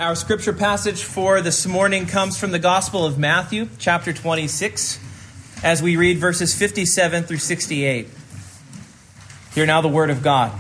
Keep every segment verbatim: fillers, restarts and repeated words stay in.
Our scripture passage for this morning comes from the Gospel of Matthew, chapter twenty-six, as we read verses fifty-seven through sixty-eight. Hear now the word of God.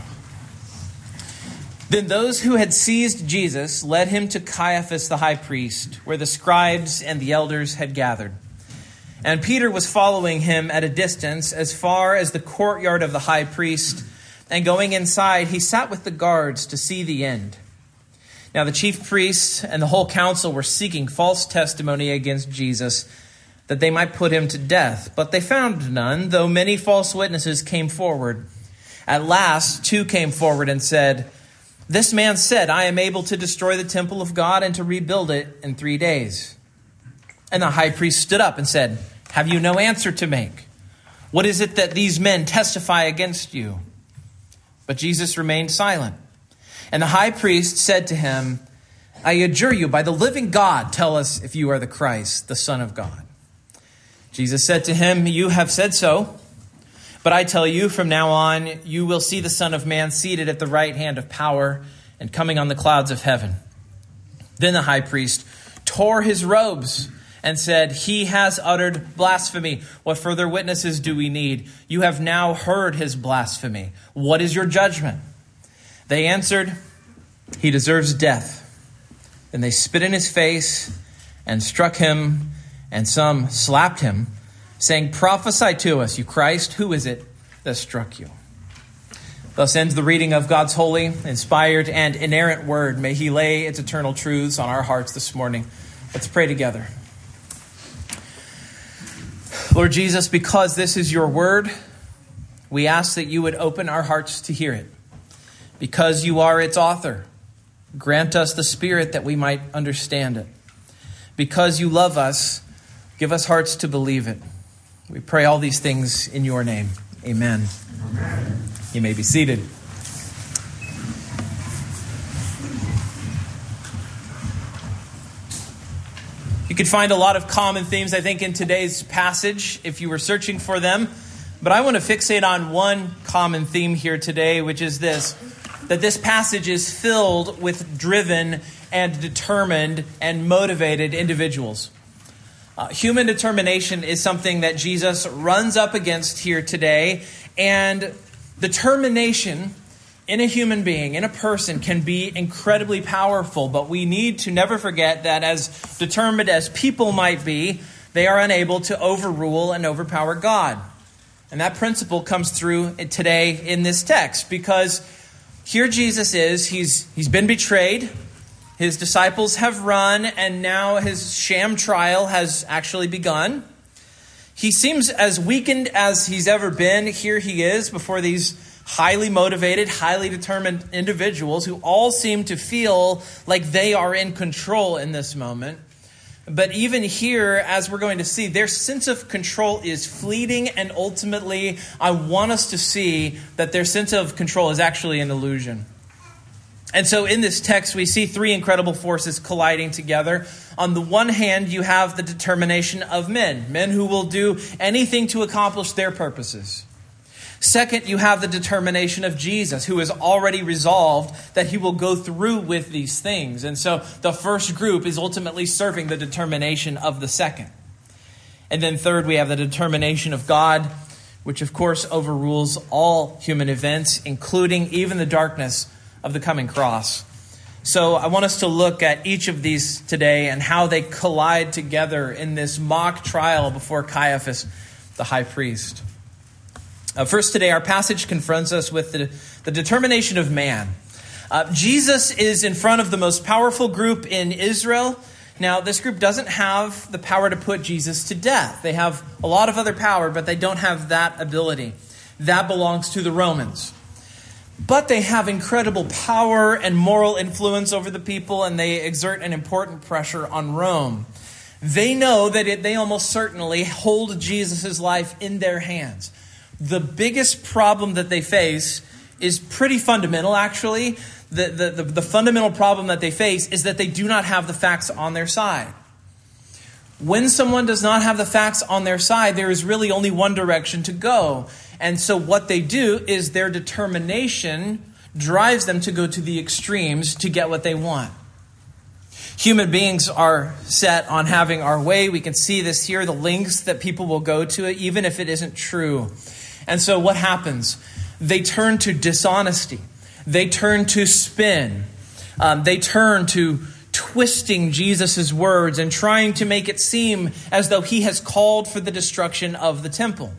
Then those who had seized Jesus led him to Caiaphas the high priest, where the scribes and the elders had gathered. And Peter was following him at a distance as far as the courtyard of the high priest, and going inside, he sat with the guards to see the end. Now the chief priests and the whole council were seeking false testimony against Jesus, that they might put him to death. But they found none, though many false witnesses came forward. At last, two came forward and said, "This man said, I am able to destroy the temple of God and to rebuild it in three days. And the high priest stood up and said, "Have you no answer to make? What is it that these men testify against you?" But Jesus remained silent. And the high priest said to him, "I adjure you by the living God, tell us if you are the Christ, the Son of God." Jesus said to him, "You have said so. But I tell you, from now on, you will see the Son of Man seated at the right hand of power and coming on the clouds of heaven." Then the high priest tore his robes and said, "He has uttered blasphemy. What further witnesses do we need? You have now heard his blasphemy. What is your judgment?" They answered, "He deserves death." Then they spit in his face and struck him, and some slapped him, saying, "Prophesy to us, you Christ, who is it that struck you?" Thus ends the reading of God's holy, inspired, and inerrant word. May he lay its eternal truths on our hearts this morning. Let's pray together. Lord Jesus, because this is your word, we ask that you would open our hearts to hear it. Because you are its author, grant us the Spirit that we might understand it. Because you love us, give us hearts to believe it. We pray all these things in your name. Amen. Amen. You may be seated. You could find a lot of common themes, I think, in today's passage if you were searching for them. But I want to fixate on one common theme here today, which is this, that this passage is filled with driven and determined and motivated individuals. Uh, human determination is something that Jesus runs up against here today. And determination in a human being, in a person, can be incredibly powerful. But we need to never forget that as determined as people might be, they are unable to overrule and overpower God. And that principle comes through today in this text, because here Jesus is, he's he's been betrayed, his disciples have run, and now his sham trial has actually begun. He seems as weakened as he's ever been. Here he is before these highly motivated, highly determined individuals who all seem to feel like they are in control in this moment. But even here, as we're going to see, their sense of control is fleeting, and ultimately, I want us to see that their sense of control is actually an illusion. And so in this text, we see three incredible forces colliding together. On the one hand, you have the determination of men, men who will do anything to accomplish their purposes. Second, you have the determination of Jesus, who has already resolved that he will go through with these things. And so the first group is ultimately serving the determination of the second. And then third, we have the determination of God, which of course overrules all human events, including even the darkness of the coming cross. So I want us to look at each of these today and how they collide together in this mock trial before Caiaphas, the high priest. Uh, first today, our passage confronts us with the, the determination of man. Uh, Jesus is in front of the most powerful group in Israel. Now, this group doesn't have the power to put Jesus to death. They have a lot of other power, but they don't have that ability. That belongs to the Romans. But they have incredible power and moral influence over the people, and they exert an important pressure on Rome. They know that it, they almost certainly hold Jesus' life in their hands. The biggest problem that they face is pretty fundamental, actually. The, the, the, the fundamental problem that they face is that they do not have the facts on their side. When someone does not have the facts on their side, there is really only one direction to go. And so what they do is their determination drives them to go to the extremes to get what they want. Human beings are set on having our way. We can see this here, the lengths that people will go to it, even if it isn't true. And so what happens? They turn to dishonesty. They turn to spin. Um, they turn to twisting Jesus' words and trying to make it seem as though he has called for the destruction of the temple.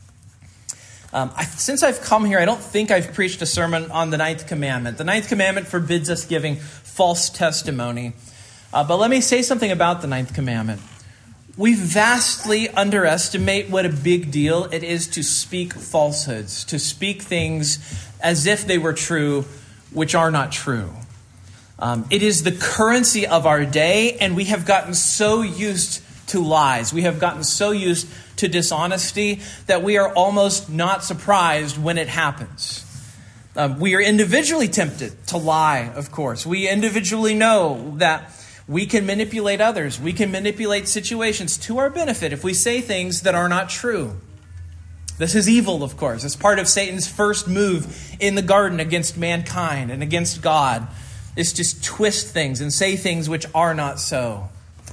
Um, I, since I've come here, I don't think I've preached a sermon on the ninth commandment. The ninth commandment forbids us giving false testimony. Uh, but let me say something about the ninth commandment. We vastly underestimate what a big deal it is to speak falsehoods, to speak things as if they were true, which are not true. Um, it is the currency of our day, and we have gotten so used to lies. We have gotten so used to dishonesty that we are almost not surprised when it happens. Um, we are individually tempted to lie, of course. We individually know that we can manipulate others. We can manipulate situations to our benefit if we say things that are not true. This is evil, of course. It's part of Satan's first move in the garden against mankind and against God. Is to twist things and say things which are not so.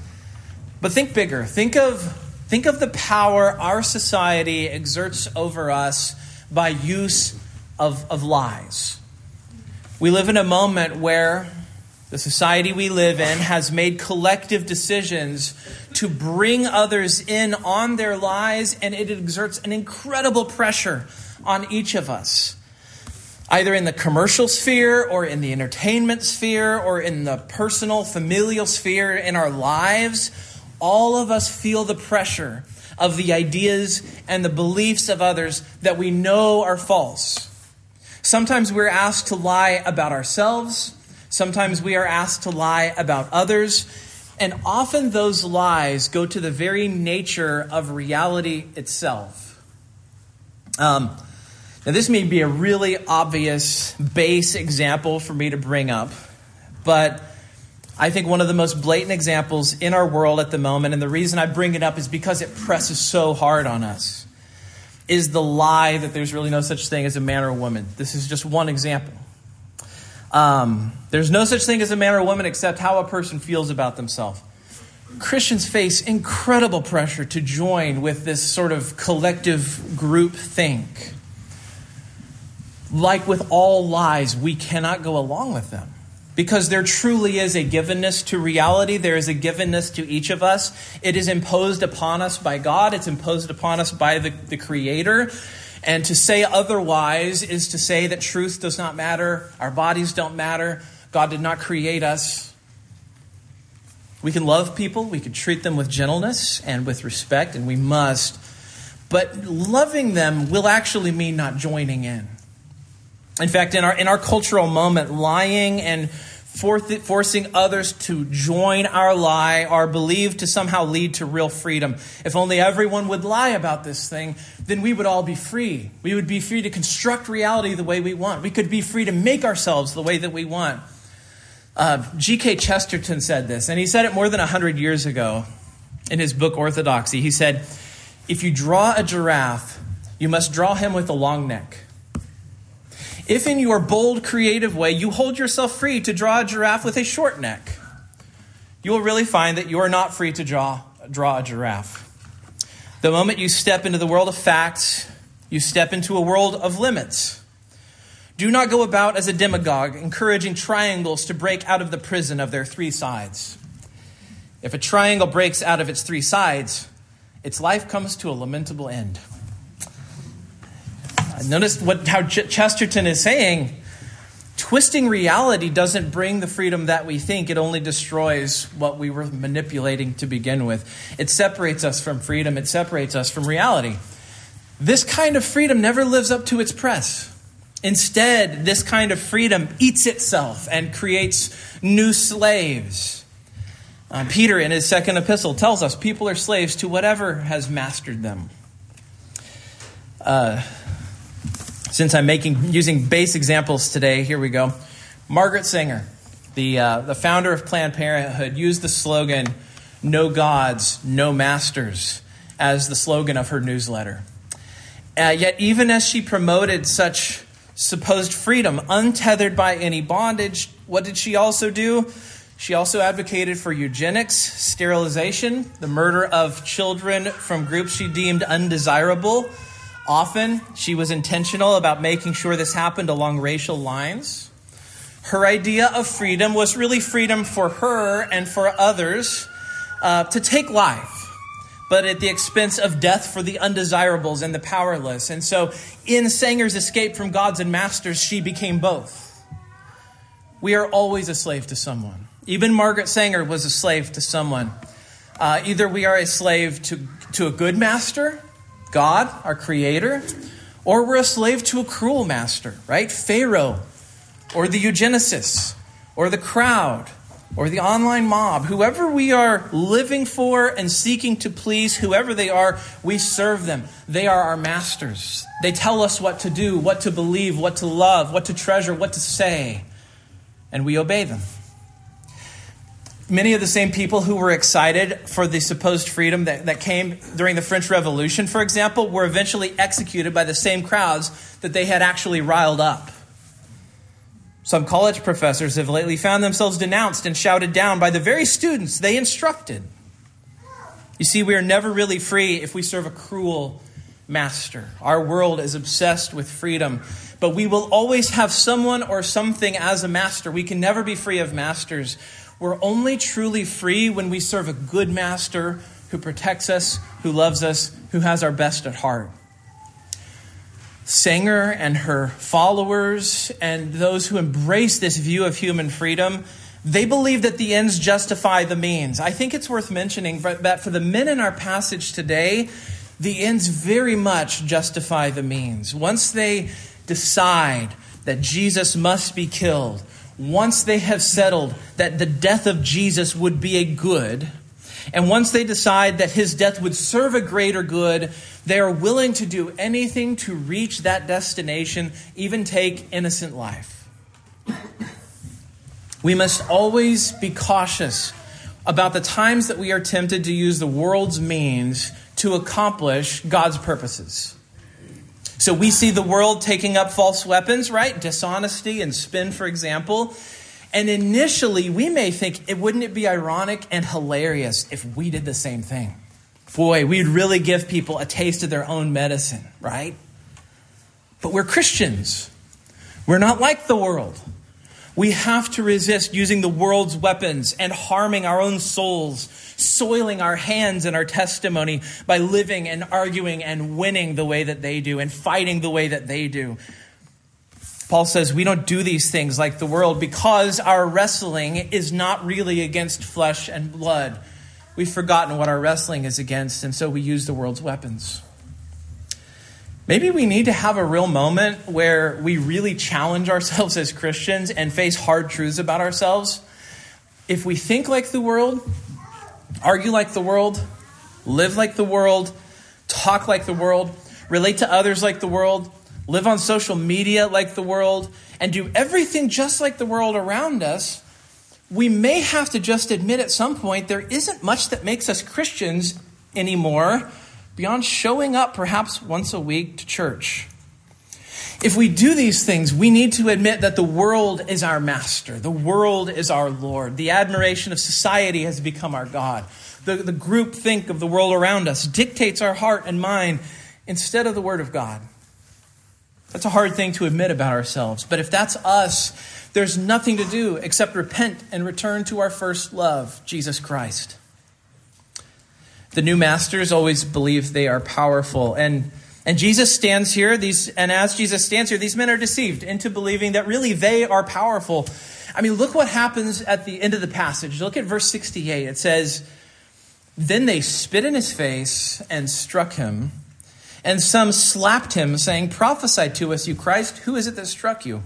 But think bigger. Think of, think of the power our society exerts over us by use of, of lies. We live in a moment where the society we live in has made collective decisions to bring others in on their lies, and it exerts an incredible pressure on each of us. Either in the commercial sphere or in the entertainment sphere or in the personal, familial sphere in our lives, all of us feel the pressure of the ideas and the beliefs of others that we know are false. Sometimes we're asked to lie about ourselves. Sometimes we are asked to lie about others. And often those lies go to the very nature of reality itself. Um... Now, this may be a really obvious base example for me to bring up, but I think one of the most blatant examples in our world at the moment, and the reason I bring it up is because it presses so hard on us, is the lie that there's really no such thing as a man or a woman. This is just one example. Um, there's no such thing as a man or a woman except how a person feels about themselves. Christians face incredible pressure to join with this sort of collective group think. Like with all lies, we cannot go along with them. Because there truly is a givenness to reality. There is a givenness to each of us. It is imposed upon us by God. It's imposed upon us by the, the Creator. And to say otherwise is to say that truth does not matter. Our bodies don't matter. God did not create us. We can love people. We can treat them with gentleness and with respect, and we must. But loving them will actually mean not joining in. In fact, in our in our cultural moment, lying and for, forcing others to join our lie are believed to somehow lead to real freedom. If only everyone would lie about this thing, then we would all be free. We would be free to construct reality the way we want. We could be free to make ourselves the way that we want. Uh, G K Chesterton said this, and he said it more than one hundred years ago in his book Orthodoxy. He said, if you draw a giraffe, you must draw him with a long neck. If in your bold, creative way you hold yourself free to draw a giraffe with a short neck, you will really find that you are not free to draw, draw a giraffe. The moment you step into the world of facts, you step into a world of limits. Do not go about as a demagogue, encouraging triangles to break out of the prison of their three sides. If a triangle breaks out of its three sides, its life comes to a lamentable end. Notice what how Ch- Chesterton is saying. Twisting reality doesn't bring the freedom that we think. It only destroys what we were manipulating to begin with. It separates us from freedom. It separates us from reality. This kind of freedom never lives up to its press. Instead, this kind of freedom eats itself and creates new slaves. Uh, Peter, in his second epistle, tells us people are slaves to whatever has mastered them. Uh... Since I'm making using base examples today, here we go. Margaret Sanger, the uh, the founder of Planned Parenthood, used the slogan, "No gods, no masters," as the slogan of her newsletter. Uh, yet even as she promoted such supposed freedom, untethered by any bondage, what did she also do? She also advocated for eugenics, sterilization, the murder of children from groups she deemed undesirable. Often, she was intentional about making sure this happened along racial lines. Her idea of freedom was really freedom for her and for others uh, to take life, but at the expense of death for the undesirables and the powerless. And so, in Sanger's escape from gods and masters, she became both. We are always a slave to someone. Even Margaret Sanger was a slave to someone. Uh, either we are a slave to, to a good master, God, our creator, or we're a slave to a cruel master, right? Pharaoh, or the eugenicists, or the crowd, or the online mob. Whoever we are living for and seeking to please, whoever they are, we serve them. They are our masters. They tell us what to do, what to believe, what to love, what to treasure, what to say, and we obey them. Many of the same people who were excited for the supposed freedom that, that came during the French Revolution, for example, were eventually executed by the same crowds that they had actually riled up. Some college professors have lately found themselves denounced and shouted down by the very students they instructed. You see, we are never really free if we serve a cruel master. Our world is obsessed with freedom, but we will always have someone or something as a master. We can never be free of masters. We're only truly free when we serve a good master who protects us, who loves us, who has our best at heart. Sanger and her followers and those who embrace this view of human freedom, they believe that the ends justify the means. I think it's worth mentioning that for the men in our passage today, the ends very much justify the means. Once they decide that Jesus must be killed, once they have settled that the death of Jesus would be a good, and once they decide that his death would serve a greater good, they are willing to do anything to reach that destination, even take innocent life. We must always be cautious about the times that we are tempted to use the world's means to accomplish God's purposes. So we see the world taking up false weapons, right? Dishonesty and spin, for example. And initially, we may think, it wouldn't it be ironic and hilarious if we did the same thing? Boy, we'd really give people a taste of their own medicine, right? But we're Christians. We're not like the world. We have to resist using the world's weapons and harming our own souls, soiling our hands and our testimony by living and arguing and winning the way that they do and fighting the way that they do. Paul says we don't do these things like the world because our wrestling is not really against flesh and blood. We've forgotten what our wrestling is against, and so we use the world's weapons. Maybe we need to have a real moment where we really challenge ourselves as Christians and face hard truths about ourselves. If we think like the world, argue like the world, live like the world, talk like the world, relate to others like the world, live on social media like the world, and do everything just like the world around us, we may have to just admit at some point there isn't much that makes us Christians anymore beyond showing up perhaps once a week to church. If we do these things, we need to admit that the world is our master. The world is our Lord. The admiration of society has become our God. The, the group think of the world around us dictates our heart and mind instead of the Word of God. That's a hard thing to admit about ourselves. But if that's us, there's nothing to do except repent and return to our first love, Jesus Christ. The new masters always believe they are powerful. And, and Jesus stands here, these, and as Jesus stands here, these men are deceived into believing that really they are powerful. I mean, look what happens at the end of the passage. Look at verse sixty-eight. It says, "Then they spit in his face and struck him. And some slapped him, saying, 'Prophesy to us, you Christ. Who is it that struck you?'"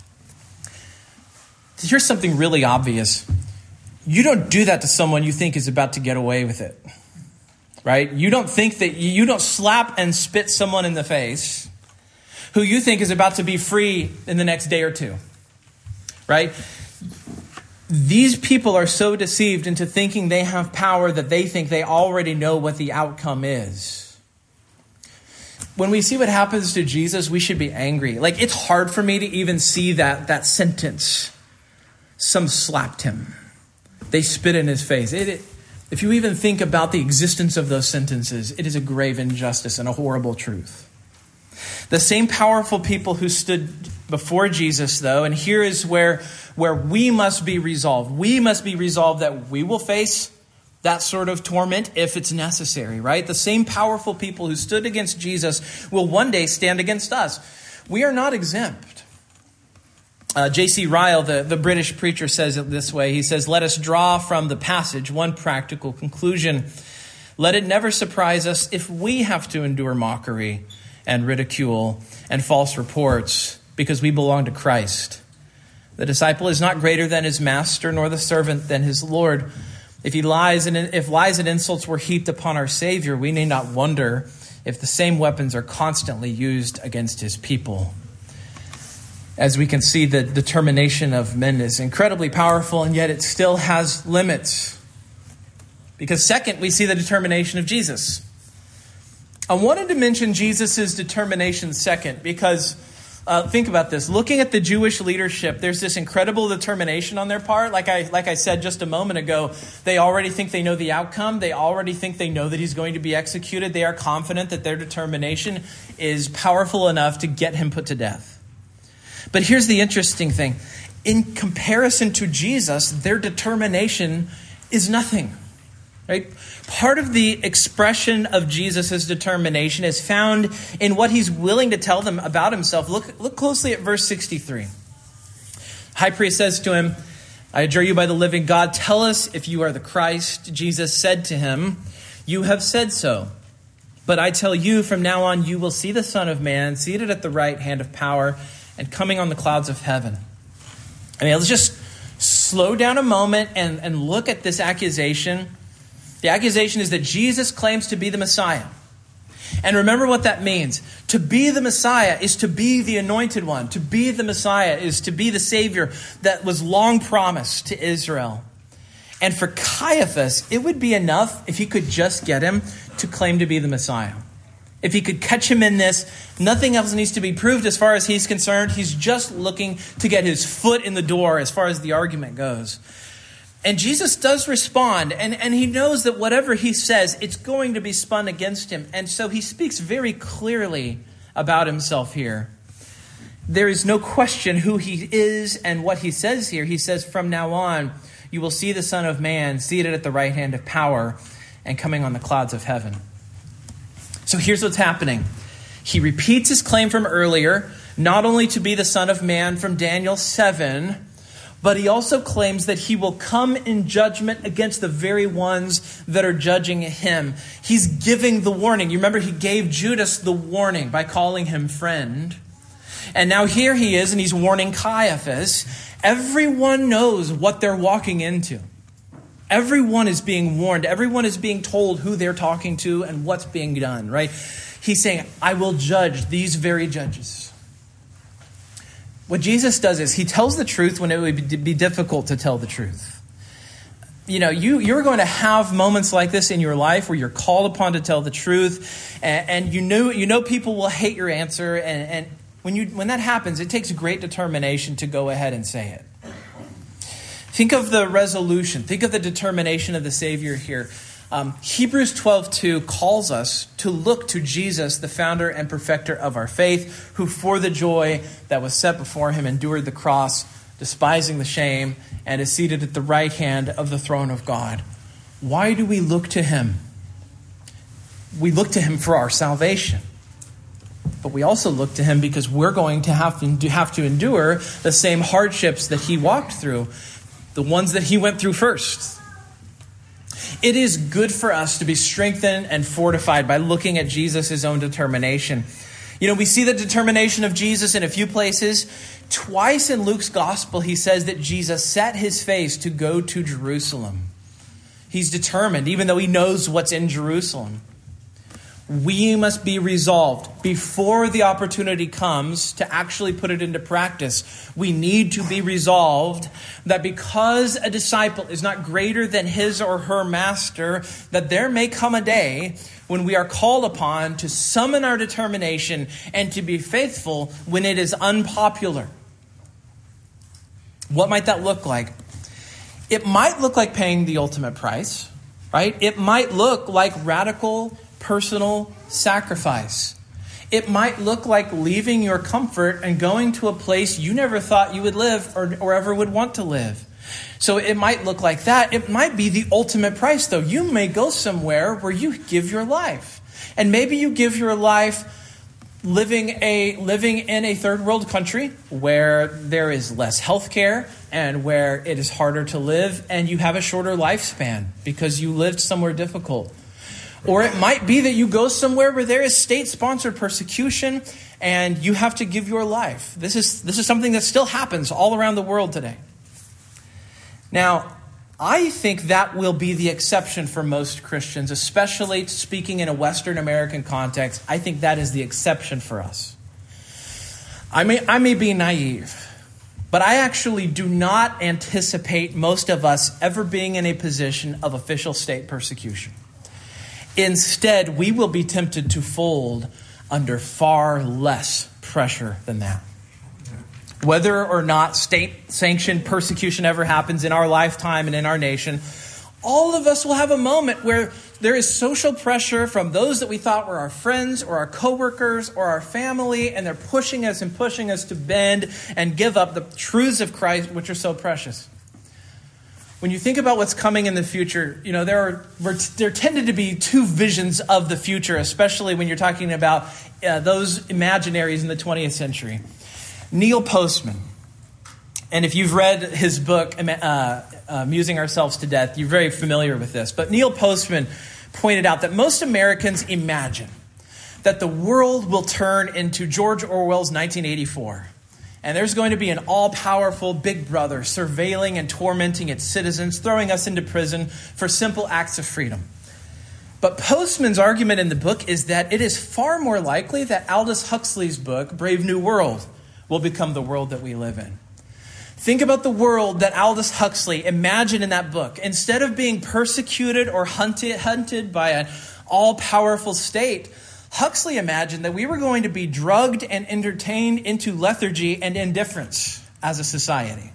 Here's something really obvious. You don't do that to someone you think is about to get away with it. Right? You don't think that you don't slap and spit someone in the face who you think is about to be free in the next day or two. Right? These people are so deceived into thinking they have power that they think they already know what the outcome is. When we see what happens to Jesus, we should be angry. Like, it's hard for me to even see that, that sentence. Some slapped him. They spit in his face. It, it, if you even think about the existence of those sentences, it is a grave injustice and a horrible truth. The same powerful people who stood before Jesus, though, and here is where, where we must be resolved. We must be resolved that we will face that sort of torment if it's necessary, right? The same powerful people who stood against Jesus will one day stand against us. We are not exempt. Uh, J C Ryle, the, the British preacher, says it this way. He says, "Let us draw from the passage one practical conclusion. Let it never surprise us if we have to endure mockery and ridicule and false reports because we belong to Christ. The disciple is not greater than his master, nor the servant than his Lord. If he lies and if lies and insults were heaped upon our Savior, we need not wonder if the same weapons are constantly used against his people." As we can see, the determination of men is incredibly powerful, and yet it still has limits. Because second, we see the determination of Jesus. I wanted to mention Jesus' determination second because uh, think about this. Looking at the Jewish leadership, there's this incredible determination on their part. Like I, like I said just a moment ago, they already think they know the outcome. They already think they know that he's going to be executed. They are confident that their determination is powerful enough to get him put to death. But here's the interesting thing. In comparison to Jesus, their determination is nothing. Right? Part of the expression of Jesus' determination is found in what he's willing to tell them about himself. Look, look closely at verse sixty-three. High priest says to him, "I adjure you by the living God, tell us if you are the Christ." Jesus said to him, "You have said so. But I tell you, from now on you will see the Son of Man seated at the right hand of power and coming on the clouds of heaven." I mean, let's just slow down a moment and, and look at this accusation. The accusation is that Jesus claims to be the Messiah. And remember what that means. To be the Messiah is to be the anointed one. To be the Messiah is to be the Savior that was long promised to Israel. And for Caiaphas, it would be enough if he could just get him to claim to be the Messiah. If he could catch him in this, nothing else needs to be proved as far as he's concerned. He's just looking to get his foot in the door as far as the argument goes. And Jesus does respond, and, and he knows that whatever he says, it's going to be spun against him. And so he speaks very clearly about himself here. There is no question who he is and what he says here. He says, "From now on, you will see the Son of Man seated at the right hand of power and coming on the clouds of heaven." So here's what's happening. He repeats his claim from earlier, not only to be the Son of Man from Daniel seven, but he also claims that he will come in judgment against the very ones that are judging him. He's giving the warning. You remember he gave Judas the warning by calling him friend. And now here he is, and he's warning Caiaphas. Everyone knows what they're walking into. Everyone is being warned. Everyone is being told who they're talking to and what's being done, right? He's saying, "I will judge these very judges." What Jesus does is he tells the truth when it would be difficult to tell the truth. You know, you, you're going to have moments like this in your life where you're called upon to tell the truth, and, and you know you know people will hate your answer, and, and when you when that happens, it takes great determination to go ahead and say it. Think of the resolution. Think of the determination of the Savior here. Um, Hebrews twelve two calls us to look to Jesus, the founder and perfecter of our faith, who for the joy that was set before him endured the cross, despising the shame, and is seated at the right hand of the throne of God. Why do we look to him? We look to him for our salvation. But we also look to him because we're going to have to have to endure the same hardships that he walked through, the ones that he went through first. It is good for us to be strengthened and fortified by looking at Jesus' own determination. You know, we see the determination of Jesus in a few places. Twice in Luke's gospel, he says that Jesus set his face to go to Jerusalem. He's determined, even though he knows what's in Jerusalem. We must be resolved before the opportunity comes to actually put it into practice. We need to be resolved that because a disciple is not greater than his or her master, that there may come a day when we are called upon to summon our determination and to be faithful when it is unpopular. What might that look like? It might look like paying the ultimate price, right? It might look like radical personal sacrifice. It might look like leaving your comfort and going to a place you never thought you would live or, or ever would want to live. So it might look like that. It might be the ultimate price, though. You may go somewhere where you give your life. And maybe you give your life living a living in a third world country where there is less health care and where it is harder to live and you have a shorter lifespan because you lived somewhere difficult. Or it might be that you go somewhere where there is state-sponsored persecution and you have to give your life. This is this is something that still happens all around the world today. Now, I think that will be the exception for most Christians, especially speaking in a Western American context. I think that is the exception for us. I may, I may be naive, but I actually do not anticipate most of us ever being in a position of official state persecution. Instead, we will be tempted to fold under far less pressure than that. Whether or not state-sanctioned persecution ever happens in our lifetime and in our nation, all of us will have a moment where there is social pressure from those that we thought were our friends or our coworkers or our family, and they're pushing us and pushing us to bend and give up the truths of Christ, which are so precious. When you think about what's coming in the future, you know, there are there tended to be two visions of the future, especially when you're talking about uh, those imaginaries in the twentieth century. Neil Postman, and if you've read his book, uh, Amusing Ourselves to Death, you're very familiar with this. But Neil Postman pointed out that most Americans imagine that the world will turn into George Orwell's nineteen eighty-four. And there's going to be an all-powerful big brother surveilling and tormenting its citizens, throwing us into prison for simple acts of freedom. But Postman's argument in the book is that it is far more likely that Aldous Huxley's book, Brave New World, will become the world that we live in. Think about the world that Aldous Huxley imagined in that book. Instead of being persecuted or hunted, hunted by an all-powerful state, Huxley imagined that we were going to be drugged and entertained into lethargy and indifference as a society.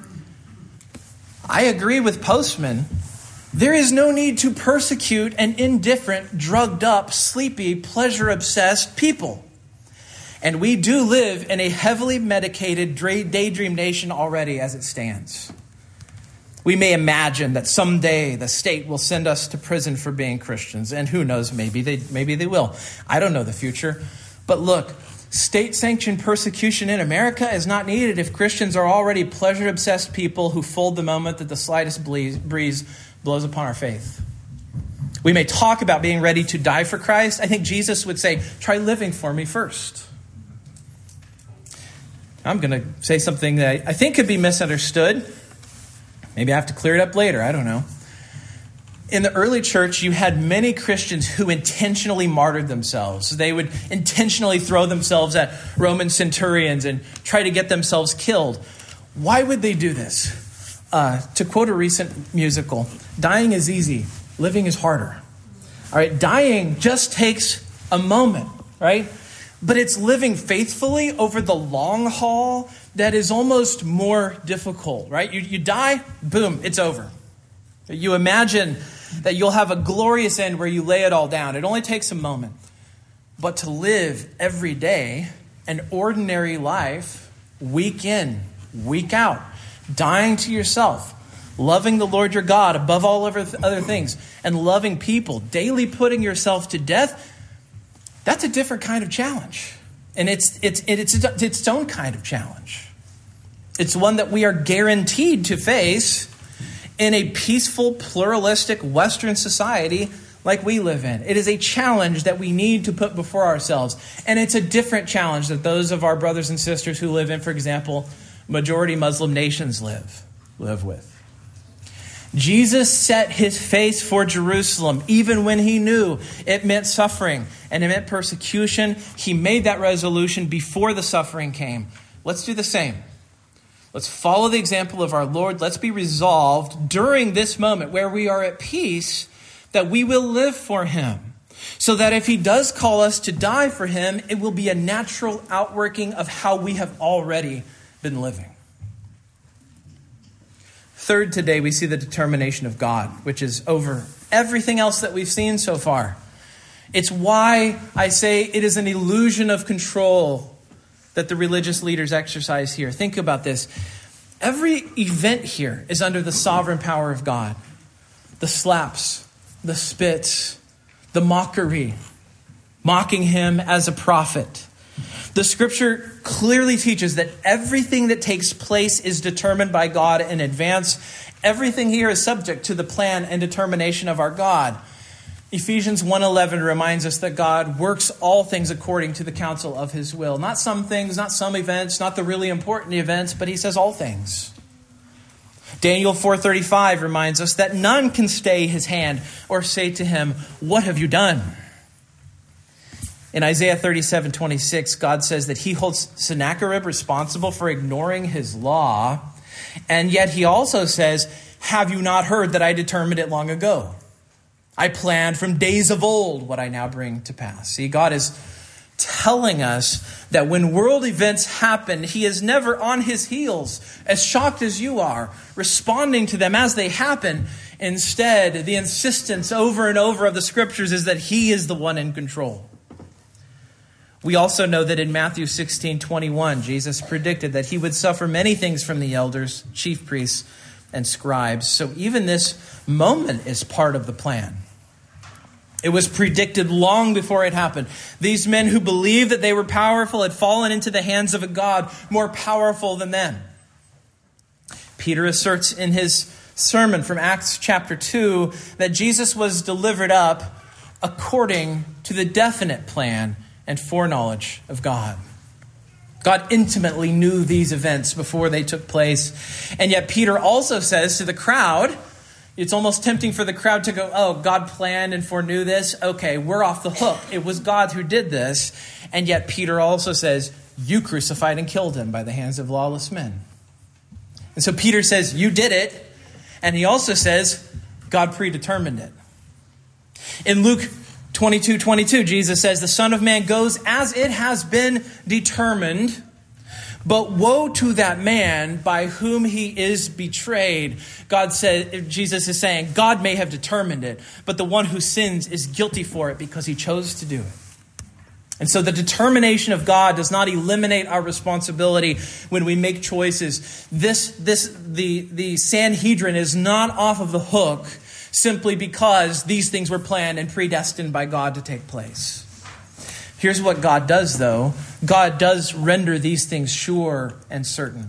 I agree with Postman. There is no need to persecute an indifferent, drugged up, sleepy, pleasure-obsessed people. And we do live in a heavily medicated daydream nation already as it stands. We may imagine that someday the state will send us to prison for being Christians. And who knows, maybe they, maybe they will. I don't know the future. But look, state-sanctioned persecution in America is not needed if Christians are already pleasure-obsessed people who fold the moment that the slightest breeze blows upon our faith. We may talk about being ready to die for Christ. I think Jesus would say, try living for me first. I'm going to say something that I think could be misunderstood. Maybe I have to clear it up later. I don't know. In the early church, you had many Christians who intentionally martyred themselves. They would intentionally throw themselves at Roman centurions and try to get themselves killed. Why would they do this? Uh, to quote a recent musical, dying is easy, living is harder. All right, dying just takes a moment, right? But it's living faithfully over the long haul that is almost more difficult, right? You, you die, boom, it's over. You imagine that you'll have a glorious end where you lay it all down. It only takes a moment. But to live every day an ordinary life, week in, week out, dying to yourself, loving the Lord your God above all other things, and loving people, daily putting yourself to death, that's a different kind of challenge. And it's, it's, it's, it's its own kind of challenge. It's one that we are guaranteed to face in a peaceful, pluralistic Western society like we live in. It is a challenge that we need to put before ourselves. And it's a different challenge that those of our brothers and sisters who live in, for example, majority Muslim nations live, live with. Jesus set his face for Jerusalem, even when he knew it meant suffering and it meant persecution. He made that resolution before the suffering came. Let's do the same. Let's follow the example of our Lord. Let's be resolved during this moment where we are at peace that we will live for him. So that if he does call us to die for him, it will be a natural outworking of how we have already been living. Third, today we see the determination of God, which is over everything else that we've seen so far. It's why I say it is an illusion of control that the religious leaders exercise here. Think about this. Every event here is under the sovereign power of God. The slaps, the spits, the mockery, mocking him as a prophet. The scripture clearly teaches that everything that takes place is determined by God in advance. Everything here is subject to the plan and determination of our God. Ephesians one eleven reminds us that God works all things according to the counsel of his will. Not some things, not some events, not the really important events, but he says all things. Daniel four thirty-five reminds us that none can stay his hand or say to him, "What have you done?" In Isaiah thirty-seven twenty-six, God says that he holds Sennacherib responsible for ignoring his law. And yet he also says, "Have you not heard that I determined it long ago? I planned from days of old what I now bring to pass." See, God is telling us that when world events happen, he is never on his heels, as shocked as you are, responding to them as they happen. Instead, the insistence over and over of the scriptures is that he is the one in control. We also know that in Matthew sixteen twenty-one, Jesus predicted that he would suffer many things from the elders, chief priests, and scribes. So even this moment is part of the plan. It was predicted long before it happened. These men who believed that they were powerful had fallen into the hands of a God more powerful than them. Peter asserts in his sermon from Acts chapter two that Jesus was delivered up according to the definite plan and foreknowledge of God. God intimately knew these events before they took place. And yet Peter also says to the crowd, it's almost tempting for the crowd to go, "Oh, God planned and foreknew this. Okay, we're off the hook. It was God who did this." And yet Peter also says, "You crucified and killed him by the hands of lawless men." And so Peter says, "You did it." And he also says, "God predetermined it." In Luke twenty-two twenty-two, Jesus says, "The Son of Man goes as it has been determined, but woe to that man by whom he is betrayed." God said, Jesus is saying, God may have determined it, but the one who sins is guilty for it because he chose to do it. And so the determination of God does not eliminate our responsibility when we make choices. This, this, the, the Sanhedrin is not off of the hook simply because these things were planned and predestined by God to take place. Here's what God does, though. God does render these things sure and certain.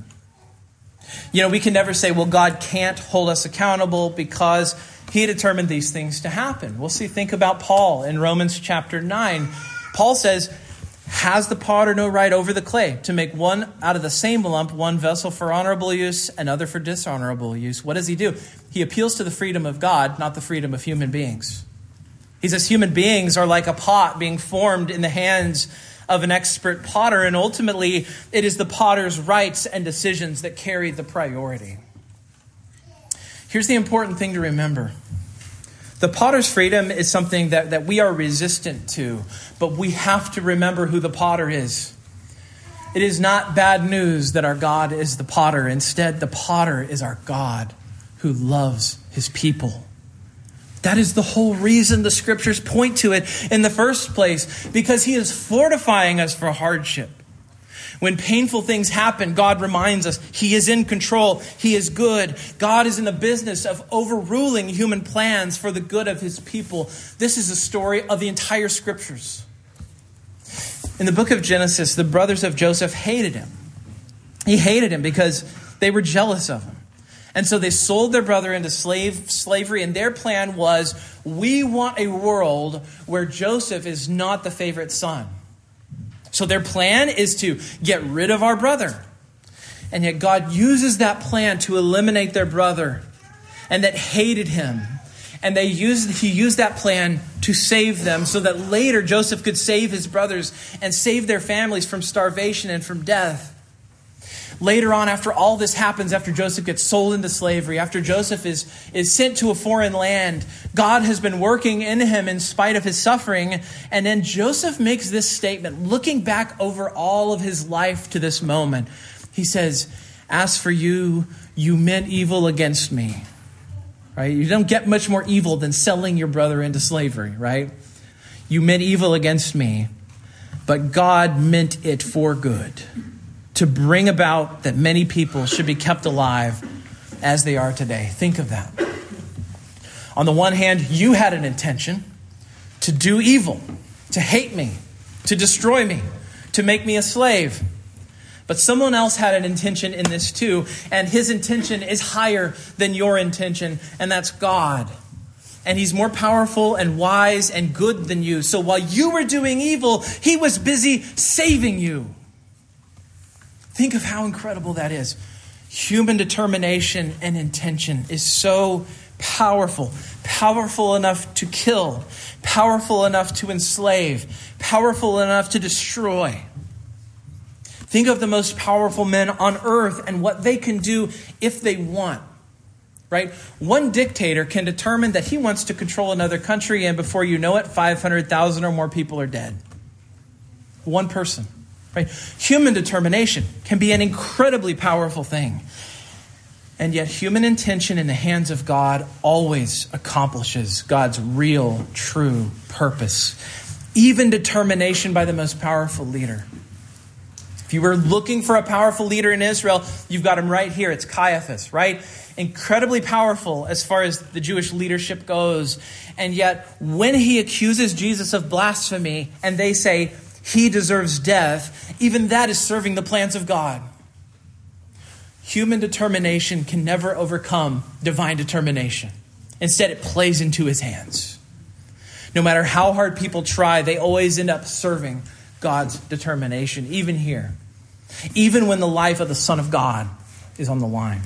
You know, we can never say, well, God can't hold us accountable because he determined these things to happen. We'll see, think about Paul in Romans chapter nine. Paul says, "Has the potter no right over the clay to make one out of the same lump, one vessel for honorable use, another for dishonorable use?" What does he do? He appeals to the freedom of God, not the freedom of human beings. He says human beings are like a pot being formed in the hands of an expert potter, and ultimately it is the potter's rights and decisions that carry the priority. Here's the important thing to remember. The potter's freedom is something that, that we are resistant to, but we have to remember who the potter is. It is not bad news that our God is the potter. Instead, the potter is our God who loves his people. That is the whole reason the scriptures point to it in the first place, because he is fortifying us for hardship. When painful things happen, God reminds us he is in control. He is good. God is in the business of overruling human plans for the good of his people. This is the story of the entire scriptures. In the book of Genesis, the brothers of Joseph hated him. He hated him because they were jealous of him. And so they sold their brother into slave slavery, and their plan was, we want a world where Joseph is not the favorite son. So their plan is to get rid of our brother. And yet God uses that plan to eliminate their brother and that hated him. And they used, he used that plan to save them so that later Joseph could save his brothers and save their families from starvation and from death. Later on, after all this happens, after Joseph gets sold into slavery, after Joseph is, is sent to a foreign land, God has been working in him in spite of his suffering. And then Joseph makes this statement, looking back over all of his life to this moment. He says, "As for you, you meant evil against me. Right? You don't get much more evil than selling your brother into slavery, right? You meant evil against me, but God meant it for good, to bring about that many people should be kept alive as they are today. Think of that. On the one hand, you had an intention to do evil, to hate me, to destroy me, to make me a slave. But someone else had an intention in this too, and his intention is higher than your intention, and that's God. And he's more powerful and wise and good than you. So while you were doing evil, he was busy saving you. Think of how incredible that is. Human determination and intention is so powerful. Powerful enough to kill. Powerful enough to enslave. Powerful enough to destroy. Think of the most powerful men on earth and what they can do if they want. Right? One dictator can determine that he wants to control another country, and before you know it, five hundred thousand or more people are dead. One person. Right? Human determination can be an incredibly powerful thing. And yet human intention in the hands of God always accomplishes God's real, true purpose. Even determination by the most powerful leader. If you were looking for a powerful leader in Israel, you've got him right here. It's Caiaphas, right? Incredibly powerful as far as the Jewish leadership goes. And yet when he accuses Jesus of blasphemy and they say he deserves death, even that is serving the plans of God. Human determination can never overcome divine determination. Instead, it plays into his hands. No matter how hard people try, they always end up serving God's determination, even here. Even when the life of the Son of God is on the line.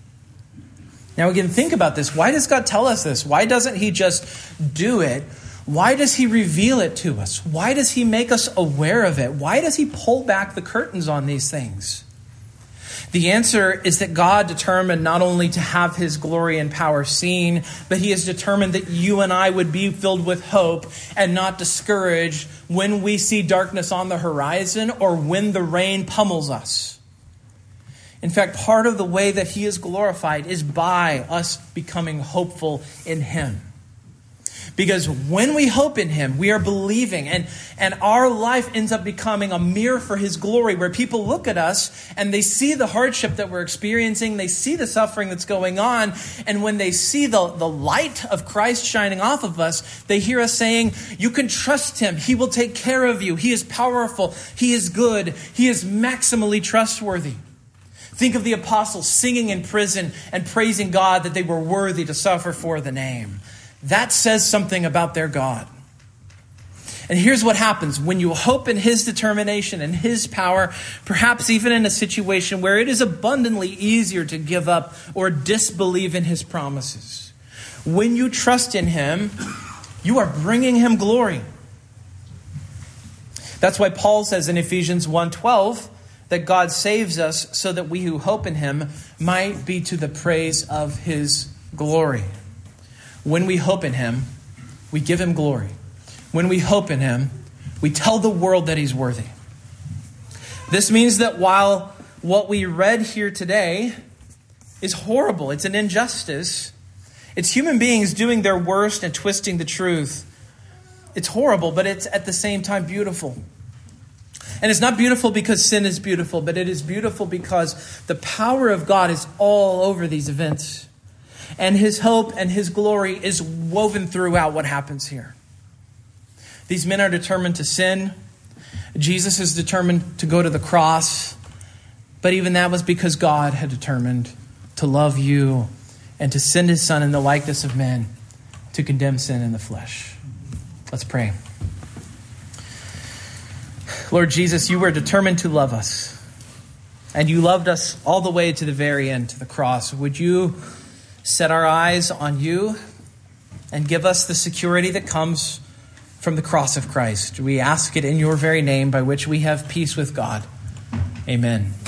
Now again, think about this. Why does God tell us this? Why doesn't he just do it? Why does he reveal it to us? Why does he make us aware of it? Why does he pull back the curtains on these things? The answer is that God determined not only to have his glory and power seen, but he has determined that you and I would be filled with hope and not discouraged when we see darkness on the horizon or when the rain pummels us. In fact, part of the way that he is glorified is by us becoming hopeful in him. Because when we hope in him, we are believing, and, and our life ends up becoming a mirror for his glory, where people look at us and they see the hardship that we're experiencing, they see the suffering that's going on, and when they see the, the light of Christ shining off of us, they hear us saying, you can trust him, he will take care of you, he is powerful, he is good, he is maximally trustworthy. Think of the apostles singing in prison and praising God that they were worthy to suffer for the name. That says something about their God. And here's what happens. When you hope in his determination and his power, perhaps even in a situation where it is abundantly easier to give up or disbelieve in his promises. When you trust in him, you are bringing him glory. That's why Paul says in Ephesians one twelve that God saves us so that we who hope in him might be to the praise of his glory. When we hope in him, we give him glory. When we hope in him, we tell the world that he's worthy. This means that while what we read here today is horrible, it's an injustice, it's human beings doing their worst and twisting the truth. It's horrible, but it's at the same time beautiful. And it's not beautiful because sin is beautiful, but it is beautiful because the power of God is all over these events. And his hope and his glory is woven throughout what happens here. These men are determined to sin. Jesus is determined to go to the cross. But even that was because God had determined to love you and to send his son in the likeness of men to condemn sin in the flesh. Let's pray. Lord Jesus, you were determined to love us. And you loved us all the way to the very end, to the cross. Would you set our eyes on you and give us the security that comes from the cross of Christ? We ask it in your very name, by which we have peace with God. Amen.